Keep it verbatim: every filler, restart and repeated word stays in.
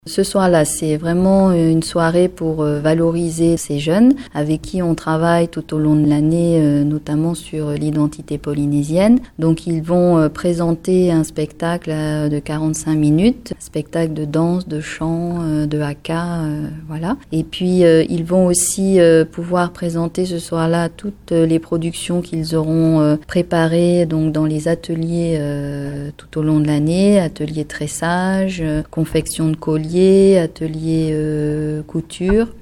Ce soir-là, c'est vraiment une soirée pour valoriser ces jeunes avec qui on travaille tout au long de l'année, notamment sur l'identité polynésienne. Donc ils vont présenter un spectacle de quarante-cinq minutes, spectacle de danse, de chant, de haka, voilà. Et puis ils vont aussi pouvoir présenter ce soir-là toutes les productions qu'ils auront préparées donc dans les ateliers tout au long de l'année, ateliers tressage, confection de colliers, atelier euh, couture.